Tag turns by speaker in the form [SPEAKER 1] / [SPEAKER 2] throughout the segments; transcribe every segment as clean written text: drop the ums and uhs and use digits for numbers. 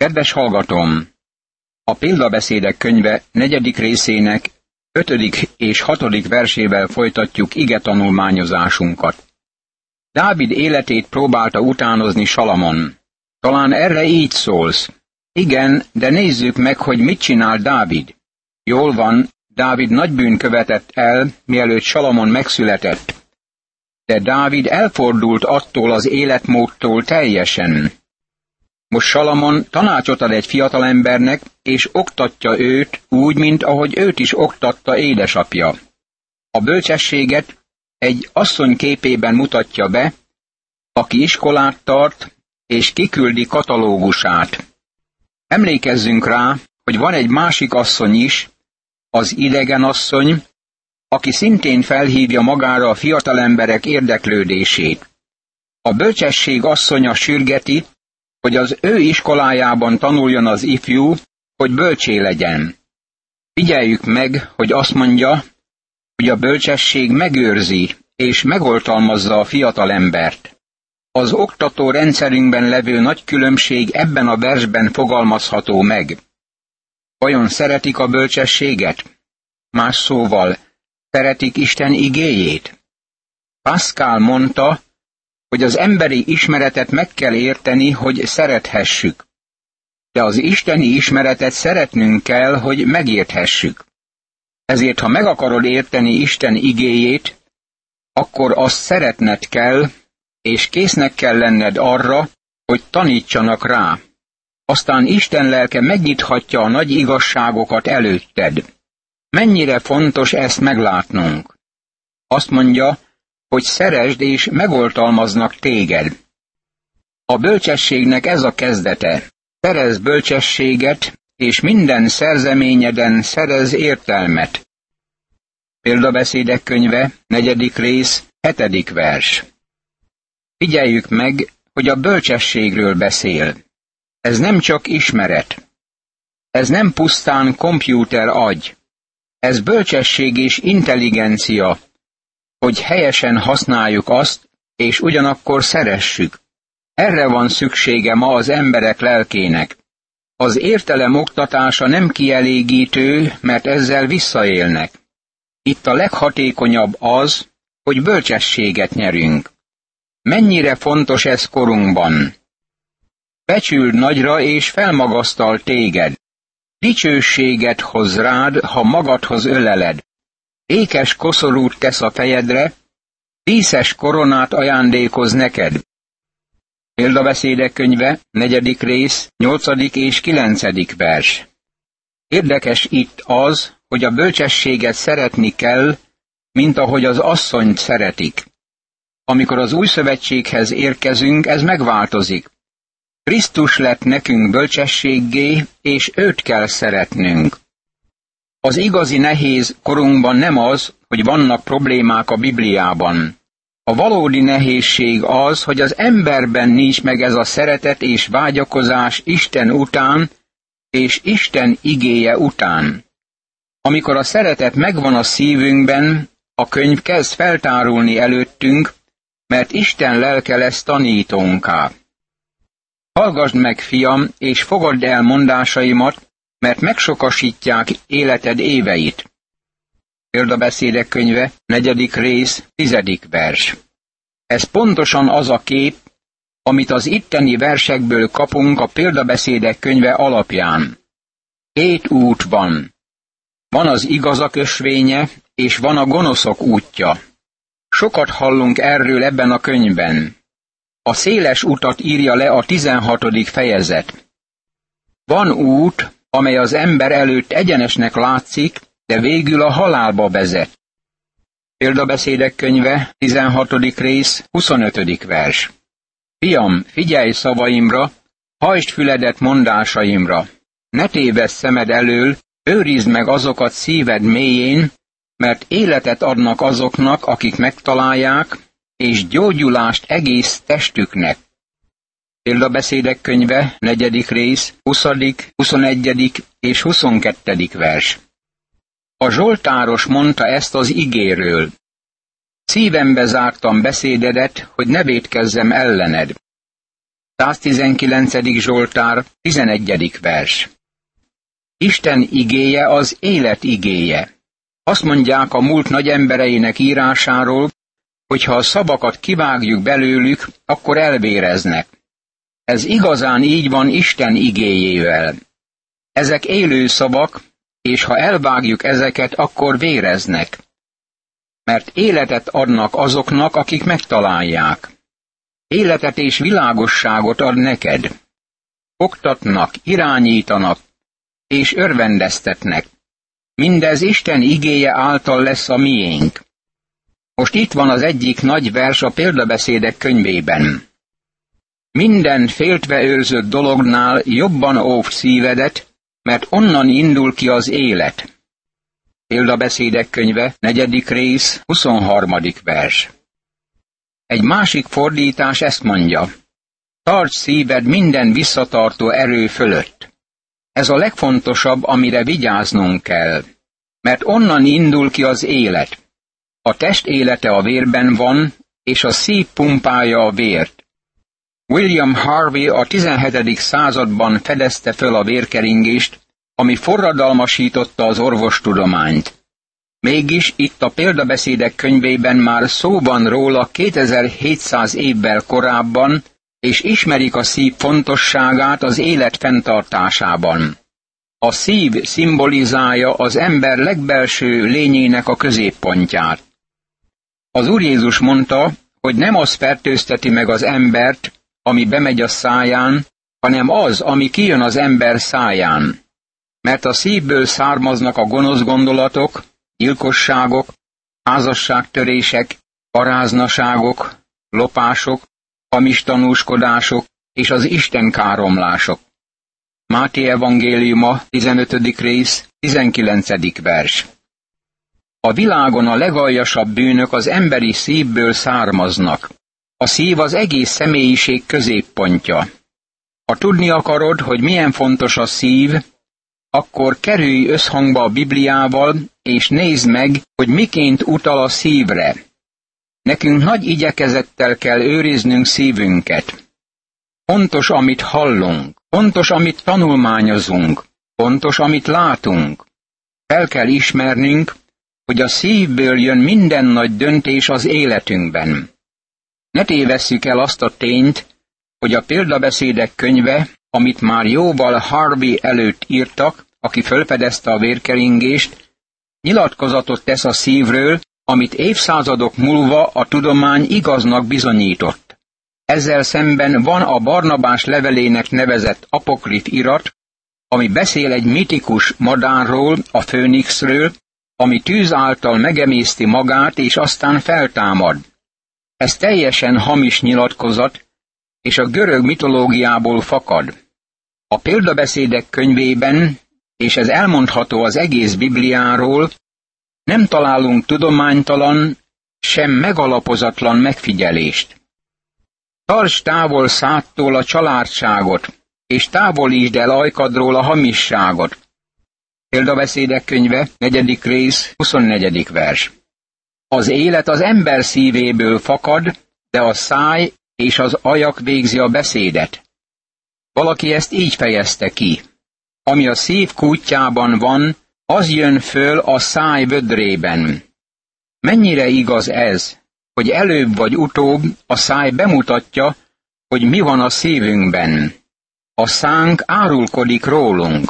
[SPEAKER 1] Kedves hallgatóm! A Példabeszédek könyve 4. részének 5. és 6. versével folytatjuk igetanulmányozásunkat. Dávid életét próbálta utánozni Salamon. Talán erre így szólsz. Igen, de nézzük meg, hogy mit csinál Dávid. Jól van, Dávid nagy bűn követett el, mielőtt Salamon megszületett. De Dávid elfordult attól az életmódtól teljesen. Most Salamon tanácsot ad egy fiatalembernek, és oktatja őt úgy, mint ahogy őt is oktatta édesapja. A bölcsességet egy asszony képében mutatja be, aki iskolát tart, és kiküldi katalógusát. Emlékezzünk rá, hogy van egy másik asszony is, az idegen asszony, aki szintén felhívja magára a fiatalemberek érdeklődését. A bölcsesség asszonya sürgeti, hogy az ő iskolájában tanuljon az ifjú, hogy bölcsé legyen. Figyeljük meg, hogy azt mondja, hogy a bölcsesség megőrzi és megoltalmazza a fiatalembert. Az oktató rendszerünkben levő nagy különbség ebben a versben fogalmazható meg. Vajon szeretik a bölcsességet? Más szóval, szeretik Isten igéjét? Pascal mondta, hogy az emberi ismeretet meg kell érteni, hogy szerethessük. De az isteni ismeretet szeretnünk kell, hogy megérthessük. Ezért, ha meg akarod érteni Isten igéjét, akkor azt szeretned kell, és késznek kell lenned arra, hogy tanítsanak rá. Aztán Isten lelke megnyithatja a nagy igazságokat előtted. Mennyire fontos ezt meglátnunk. Azt mondja, hogy szeresd és megoltalmaznak téged. A bölcsességnek ez a kezdete. Szerezz bölcsességet, és minden szerzeményeden szerezz értelmet. Példabeszédek könyve, 4. rész, 7. vers. Figyeljük meg, hogy a bölcsességről beszél. Ez nem csak ismeret. Ez nem pusztán kompjúter agy. Ez bölcsesség és intelligencia, hogy helyesen használjuk azt, és ugyanakkor szeressük. Erre van szüksége ma az emberek lelkének. Az értelem oktatása nem kielégítő, mert ezzel visszaélnek. Itt a leghatékonyabb az, hogy bölcsességet nyerünk. Mennyire fontos ez korunkban. Becsüld nagyra és felmagasztal téged. Dicsőséget hoz rád, ha magadhoz öleled. Ékes koszorút tesz a fejedre, díszes koronát ajándékoz neked. Példabeszédek könyve, 4. rész, 8. és 9. vers. Érdekes itt az, hogy a bölcsességet szeretni kell, mint ahogy az asszonyt szeretik. Amikor az új szövetséghez érkezünk, ez megváltozik. Krisztus lett nekünk bölcsességgé, és őt kell szeretnünk. Az igazi nehéz korunkban nem az, hogy vannak problémák a Bibliában. A valódi nehézség az, hogy az emberben nincs meg ez a szeretet és vágyakozás Isten után és Isten igéje után. Amikor a szeretet megvan a szívünkben, a könyv kezd feltárulni előttünk, mert Isten lelke lesz tanítónká. Hallgasd meg, fiam, és fogadd el mondásaimat, mert megsokasítják életed éveit. Példabeszédek könyve, 4. rész, 10. vers. Ez pontosan az a kép, amit az itteni versekből kapunk a Példabeszédek könyve alapján. 2 út van. Van az igazak ösvénye, és van a gonoszok útja. Sokat hallunk erről ebben a könyvben. A széles utat írja le a 16. fejezet. Van út, amely az ember előtt egyenesnek látszik, de végül a halálba vezet. Példabeszédek könyve, 16. rész, 25. vers. Fiam, figyelj szavaimra, hajtsd füledet mondásaimra. Ne tévessz szemed elől, őrizd meg azokat szíved mélyén, mert életet adnak azoknak, akik megtalálják, és gyógyulást egész testüknek. Példabeszédek könyve, 4. rész, 20., 21. és 22. vers. A zsoltáros mondta ezt az igéről. Szívembe zártam beszédedet, hogy ne vétkezzem ellened. 119. Zsoltár, 11. vers. Isten igéje az élet igéje. Azt mondják a múlt nagy embereinek írásáról, hogy ha a szavakat kivágjuk belőlük, akkor elvéreznek. Ez igazán így van Isten igéjével. Ezek élő szavak, és ha elvágjuk ezeket, akkor véreznek. Mert életet adnak azoknak, akik megtalálják. Életet és világosságot ad neked. Oktatnak, irányítanak, és örvendeztetnek. Mindez Isten igéje által lesz a miénk. Most itt van az egyik nagy vers a Példabeszédek könyvében. Minden féltve őrzött dolognál jobban óvd szívedet, mert onnan indul ki az élet. Példabeszédek könyve, 4. rész, 23. vers. Egy másik fordítás ezt mondja: tarts szíved minden visszatartó erő fölött. Ez a legfontosabb, amire vigyáznunk kell, mert onnan indul ki az élet. A test élete a vérben van, és a szív pumpálja a vért. William Harvey a 17. században fedezte föl a vérkeringést, ami forradalmasította az orvostudományt. Mégis itt a Példabeszédek könyvében már szó van róla 2700 évvel korábban, és ismerik a szív fontosságát az élet fenntartásában. A szív szimbolizálja az ember legbelső lényének a középpontját. Az Úr Jézus mondta, hogy nem az fertőzteti meg az embert, ami bemegy a száján, hanem az, ami kijön az ember száján. Mert a szívből származnak a gonosz gondolatok, gyilkosságok, házasságtörések, paráznaságok, lopások, hamis tanúskodások és az istenkáromlások. Máté evangéliuma, 15. rész, 19. vers. A világon a legaljasabb bűnök az emberi szívből származnak. A szív az egész személyiség középpontja. Ha tudni akarod, hogy milyen fontos a szív, akkor kerülj összhangba a Bibliával, és nézd meg, hogy miként utal a szívre. Nekünk nagy igyekezettel kell őriznünk szívünket. Fontos, amit hallunk, fontos, amit tanulmányozunk, fontos, amit látunk. Fel kell ismernünk, hogy a szívből jön minden nagy döntés az életünkben. Ne tévesszük el azt a tényt, hogy a Példabeszédek könyve, amit már jóval Harvey előtt írtak, aki felfedezte a vérkeringést, nyilatkozatot tesz a szívről, amit évszázadok múlva a tudomány igaznak bizonyított. Ezzel szemben van a Barnabás levelének nevezett apokrif irat, ami beszél egy mitikus madárról, a főnixről, ami tűz által megemészti magát, és aztán feltámad. Ez teljesen hamis nyilatkozat, és a görög mitológiából fakad. A Példabeszédek könyvében, és ez elmondható az egész Bibliáról, nem találunk tudománytalan, sem megalapozatlan megfigyelést. Tarts távol szádtól a családságot, és távolítsd el ajkadról a hamisságot. Példabeszédek könyve, 4. rész, 24. vers. Az élet az ember szívéből fakad, de a száj és az ajak végzi a beszédet. Valaki ezt így fejezte ki: ami a szív kútjában van, az jön föl a száj vödrében. Mennyire igaz ez, hogy előbb vagy utóbb a száj bemutatja, hogy mi van a szívünkben. A szánk árulkodik rólunk.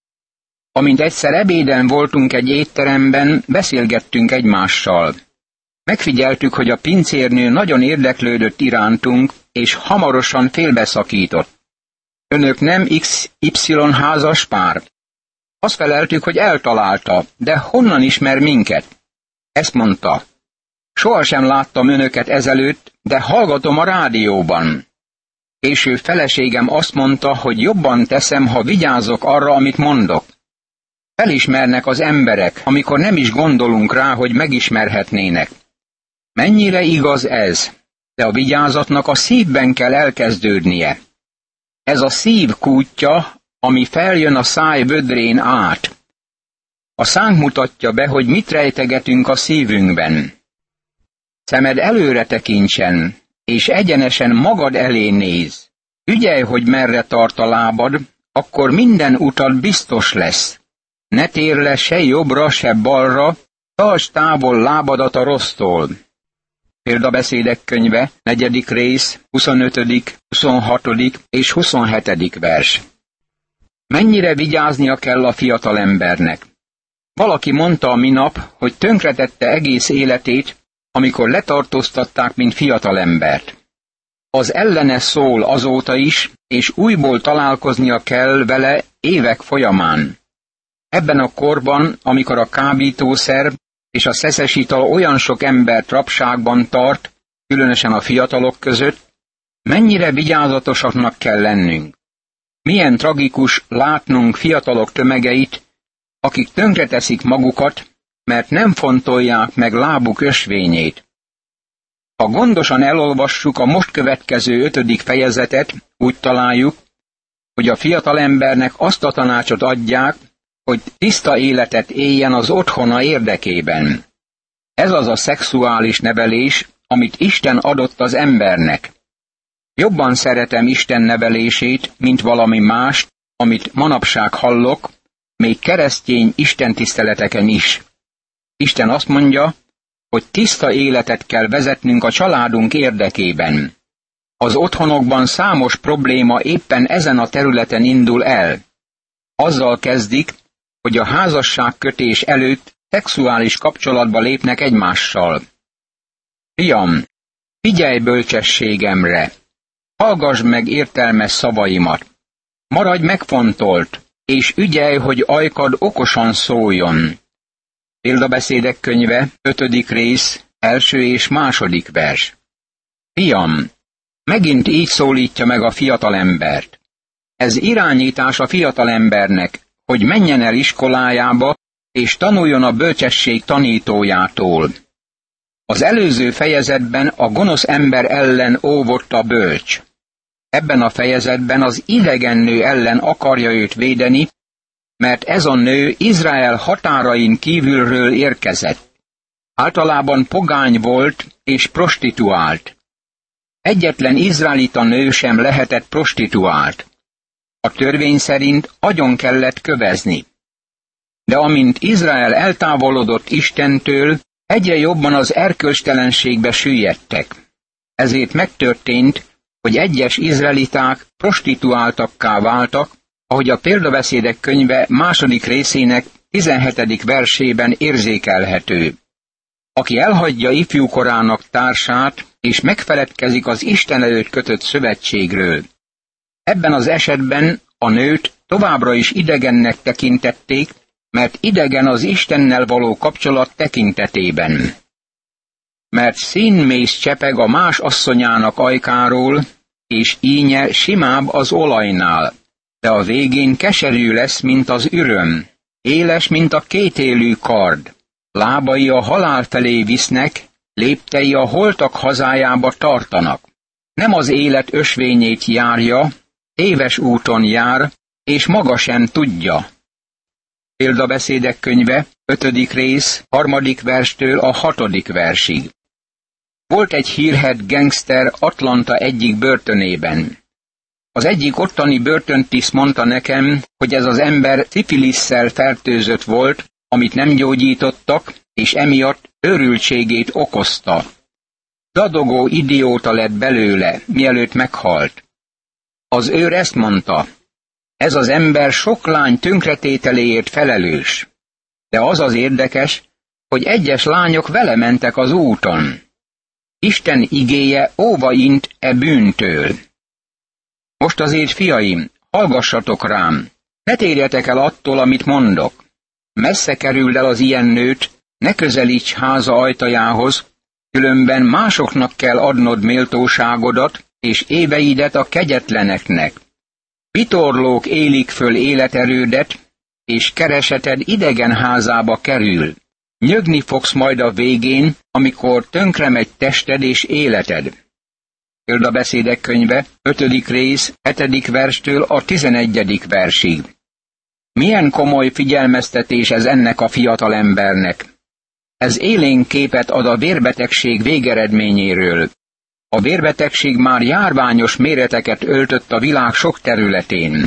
[SPEAKER 1] Amint egyszer ebéden voltunk egy étteremben, beszélgettünk egymással. Megfigyeltük, hogy a pincérnő nagyon érdeklődött irántunk, és hamarosan félbeszakított. Önök nem XY házas pár? Azt feleltük, hogy eltalálta, de honnan ismer minket? Ezt mondta: sohasem láttam önöket ezelőtt, de hallgatom a rádióban. Később feleségem azt mondta, hogy jobban teszem, ha vigyázok arra, amit mondok. Felismernek az emberek, amikor nem is gondolunk rá, hogy megismerhetnének. Mennyire igaz ez, de a vigyázatnak a szívben kell elkezdődnie. Ez a szív kútja, ami feljön a száj vödrén át. A szánk mutatja be, hogy mit rejtegetünk a szívünkben. Szemed előre tekintsen, és egyenesen magad elé néz. Ügyelj, hogy merre tart a lábad, akkor minden utad biztos lesz. Ne térj le se jobbra, se balra, tartsd távol lábadat a rossztól. Példabeszédek könyve, 4. rész, 25., 26. és 27. vers. Mennyire vigyáznia kell a fiatalembernek? Valaki mondta a minap, hogy tönkretette egész életét, amikor letartóztatták, mint fiatalembert. Az ellene szól azóta is, és újból találkoznia kell vele évek folyamán. Ebben a korban, amikor a kábítószer és a szeszes ital olyan sok embert rabságban tart, különösen a fiatalok között, mennyire vigyázatosaknak kell lennünk. Milyen tragikus látnunk fiatalok tömegeit, akik tönkreteszik magukat, mert nem fontolják meg lábuk ösvényét. Ha gondosan elolvassuk a most következő 5. fejezetet, úgy találjuk, hogy a fiatalembernek azt a tanácsot adják, hogy tiszta életet éljen az otthona érdekében. Ez az a szexuális nevelés, amit Isten adott az embernek. Jobban szeretem Isten nevelését, mint valami mást, amit manapság hallok, még keresztény istentiszteleteken is. Isten azt mondja, hogy tiszta életet kell vezetnünk a családunk érdekében. Az otthonokban számos probléma éppen ezen a területen indul el. Azzal kezdik, hogy a házasságkötés előtt szexuális kapcsolatba lépnek egymással. Fiam, figyelj bölcsességemre! Hallgass meg értelmes szavaimat! Maradj megfontolt, és ügyelj, hogy ajkad okosan szóljon. Példabeszédek könyve, 5. rész, 1. és 2. vers. Fiam, megint így szólítja meg a fiatalembert. Ez irányítás a fiatalembernek, hogy menjen el iskolájába, és tanuljon a bölcsesség tanítójától. Az előző fejezetben a gonosz ember ellen óvott a bölcs. Ebben a fejezetben az idegen nő ellen akarja őt védeni, mert ez a nő Izrael határain kívülről érkezett. Általában pogány volt és prostituált. Egyetlen izraelita nő sem lehetett prostituált. A törvény szerint agyon kellett kövezni. De amint Izrael eltávolodott Istentől, egyre jobban az erkölcstelenségbe süllyedtek. Ezért megtörtént, hogy egyes izraeliták prostituáltakká váltak, ahogy a Példabeszédek könyve 2. részének 17. versében érzékelhető. Aki elhagyja ifjúkorának társát, és megfeledkezik az Isten előtt kötött szövetségről. Ebben az esetben a nőt továbbra is idegennek tekintették, mert idegen az Istennel való kapcsolat tekintetében. Mert színmész csepeg a más asszonyának ajkáról, és ínye simább az olajnál, de a végén keserű lesz, mint az üröm, éles, mint a kétélű kard, lábai a halál felé visznek, léptei a holtak hazájába tartanak. Nem az élet ösvényét járja, téves úton jár, és maga sem tudja. Példabeszédek könyve, 5. rész, 3. verstől a 6. versig. Volt egy hírhedt gengszter Atlanta egyik börtönében. Az egyik ottani börtöntiszt mondta nekem, hogy ez az ember szifilisszel fertőzött volt, amit nem gyógyítottak, és emiatt őrültségét okozta. Dadogó idióta lett belőle, mielőtt meghalt. Az őr ezt mondta: ez az ember sok lány tönkretételéért felelős. De az az érdekes, hogy egyes lányok vele mentek az úton. Isten igéje óva int e bűntől. Most azért, fiaim, hallgassatok rám, ne térjetek el attól, amit mondok. Messze kerüld el az ilyen nőt, ne közelíts háza ajtajához, különben másoknak kell adnod méltóságodat, és éveidet a kegyetleneknek. Vitorlók élik föl életerődet, és kereseted idegen házába kerül. Nyögni fogsz majd a végén, amikor tönkremegy tested és életed. Példabeszédek könyve, 5. rész, 7. verstől a 11. versig. Milyen komoly figyelmeztetés ez ennek a fiatal embernek. Ez élénk képet ad a vérbetegség végeredményéről. A vérbetegség már járványos méreteket öltött a világ sok területén.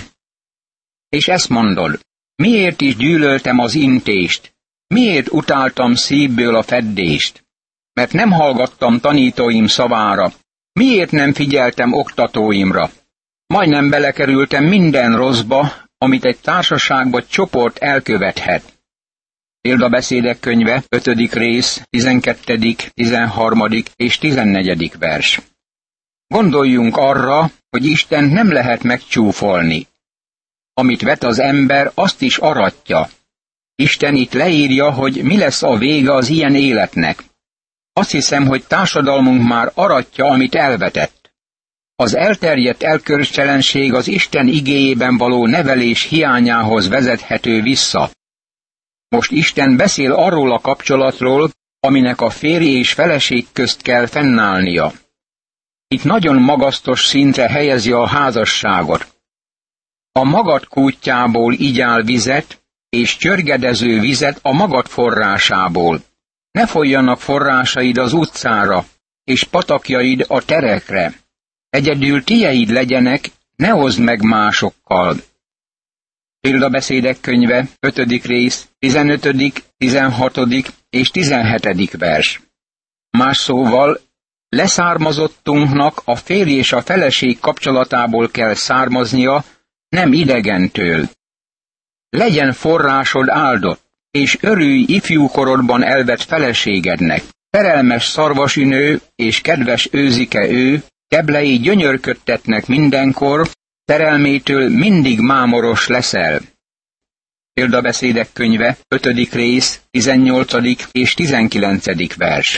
[SPEAKER 1] És ezt mondod, miért is gyűlöltem az intést, miért utáltam szívből a feddést? Mert nem hallgattam tanítóim szavára, miért nem figyeltem oktatóimra? Majdnem belekerültem minden rosszba, amit egy társaság vagy csoport elkövethet. Példabeszédek könyve, 5. rész, 12., 13. és 14. vers. Gondoljunk arra, hogy Istent nem lehet megcsúfolni. Amit vet az ember, azt is aratja. Isten itt leírja, hogy mi lesz a vége az ilyen életnek. Azt hiszem, hogy társadalmunk már aratja, amit elvetett. Az elterjedt elkölcselenség az Isten igéjében való nevelés hiányához vezethető vissza. Most Isten beszél arról a kapcsolatról, aminek a férj és feleség közt kell fennállnia. Itt nagyon magasztos szintre helyezi a házasságot. A magad kútjából igyál vizet, és csörgedező vizet a magad forrásából. Ne folyjanak forrásaid az utcára, és patakjaid a terekre. Egyedül tieid legyenek, ne hozd meg másokkal. Példabeszédek könyve, 5. rész, 15., 16. és 17. vers. Más szóval, leszármazottunknak a férj és a feleség kapcsolatából kell származnia, nem idegentől. Legyen forrásod áldott, és örülj ifjúkorodban elvett feleségednek. Szerelmes szarvasi nő és kedves őzike ő, keblei gyönyörködtetnek mindenkor, szerelmétől mindig mámoros leszel. Példabeszédek könyve, 5. rész, 18. és 19. vers.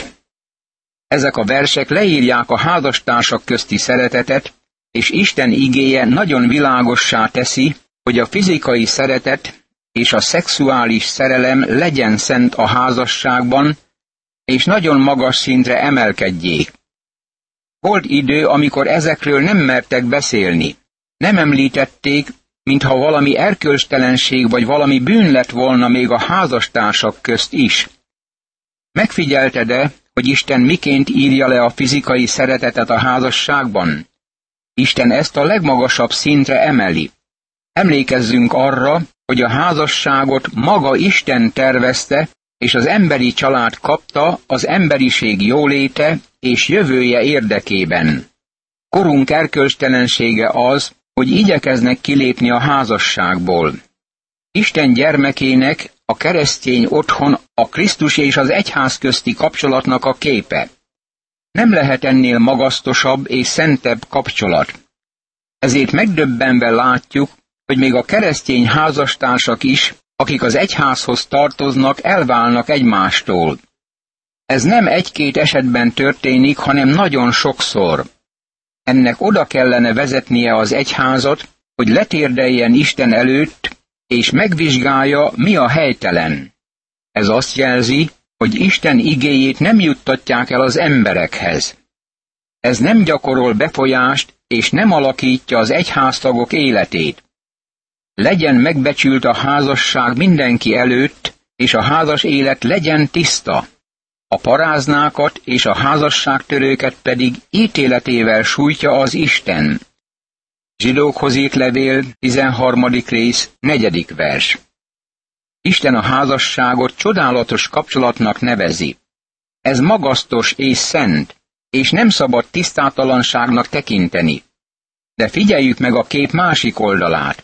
[SPEAKER 1] Ezek a versek leírják a házastársak közti szeretetet, és Isten igéje nagyon világossá teszi, hogy a fizikai szeretet és a szexuális szerelem legyen szent a házasságban, és nagyon magas szintre emelkedjék. Volt idő, amikor ezekről nem mertek beszélni. Nem említették, mintha valami erkölcstelenség vagy valami bűn lett volna még a házastársak közt is. Megfigyelted-e, hogy Isten miként írja le a fizikai szeretetet a házasságban? Isten ezt a legmagasabb szintre emeli. Emlékezzünk arra, hogy a házasságot maga Isten tervezte, és az emberi család kapta az emberiség jóléte és jövője érdekében. Korunk erkölcstelensége az, hogy igyekeznek kilépni a házasságból. Isten gyermekének a keresztény otthon a Krisztus és az egyház közti kapcsolatnak a képe. Nem lehet ennél magasztosabb és szentebb kapcsolat. Ezért megdöbbenve látjuk, hogy még a keresztény házastársak is, akik az egyházhoz tartoznak, elválnak egymástól. Ez nem egy-két esetben történik, hanem nagyon sokszor. Ennek oda kellene vezetnie az egyházat, hogy letérdeljen Isten előtt, és megvizsgálja, mi a helytelen. Ez azt jelzi, hogy Isten igéjét nem juttatják el az emberekhez. Ez nem gyakorol befolyást, és nem alakítja az egyháztagok életét. Legyen megbecsült a házasság mindenki előtt, és a házas élet legyen tiszta. A paráznákat és a házasságtörőket pedig ítéletével sújtja az Isten. Zsidókhoz írt levél, 13. rész, 4. vers. Isten a házasságot csodálatos kapcsolatnak nevezi. Ez magasztos és szent, és nem szabad tisztátalanságnak tekinteni. De figyeljük meg a kép másik oldalát.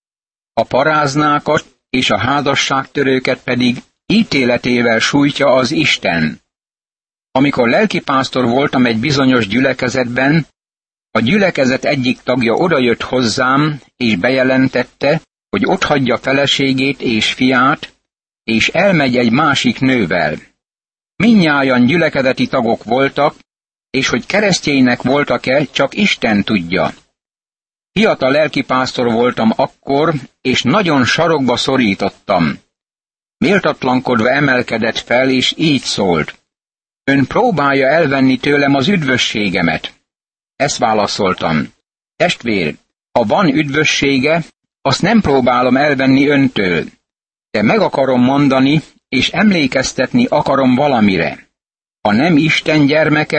[SPEAKER 1] A paráznákat és a házasságtörőket pedig ítéletével sújtja az Isten. Amikor lelkipásztor voltam egy bizonyos gyülekezetben, a gyülekezet egyik tagja odajött hozzám, és bejelentette, hogy otthagyja feleségét és fiát, és elmegy egy másik nővel. Mindnyájan gyülekezeti tagok voltak, és hogy keresztjének voltak-e, csak Isten tudja. Fiatal lelkipásztor voltam akkor, és nagyon sarokba szorítottam. Méltatlankodva emelkedett fel, és így szólt: Ön próbálja elvenni tőlem az üdvösségemet. Ezt válaszoltam: Testvér, ha van üdvössége, azt nem próbálom elvenni öntől, de meg akarom mondani, és emlékeztetni akarom valamire. Ha nem Isten gyermeke,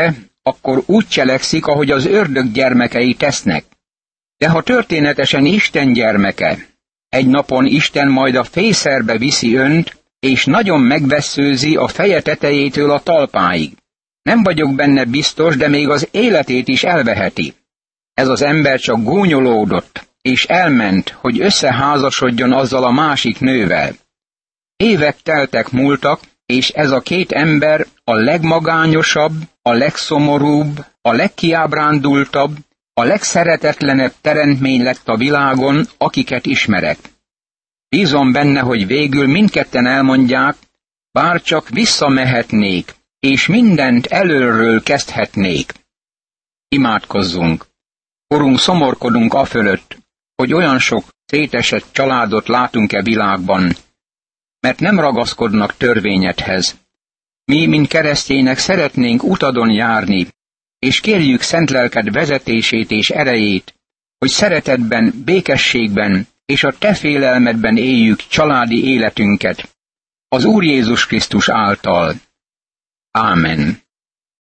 [SPEAKER 1] akkor úgy cselekszik, ahogy az ördög gyermekei tesznek. De ha történetesen Isten gyermeke, egy napon Isten majd a fészerbe viszi önt, és nagyon megvesszőzi a feje tetejétől a talpáig. Nem vagyok benne biztos, de még az életét is elveheti. Ez az ember csak gúnyolódott, és elment, hogy összeházasodjon azzal a másik nővel. Évek teltek múltak, és ez a két ember a legmagányosabb, a legszomorúbb, a legkiábrándultabb, a legszeretetlenebb teremtmény lett a világon, akiket ismerek. Bízom benne, hogy végül mindketten elmondják, bár csak visszamehetnék, és mindent előről kezdhetnék. Imádkozzunk! Urunk, szomorkodunk afölött, hogy olyan sok szétesett családot látunk-e világban, mert nem ragaszkodnak törvényedhez. Mi, mint keresztények szeretnénk utadon járni, és kérjük szent lelked vezetését és erejét, hogy szeretetben, békességben és a te félelmedben éljük családi életünket, az Úr Jézus Krisztus által. Ámen.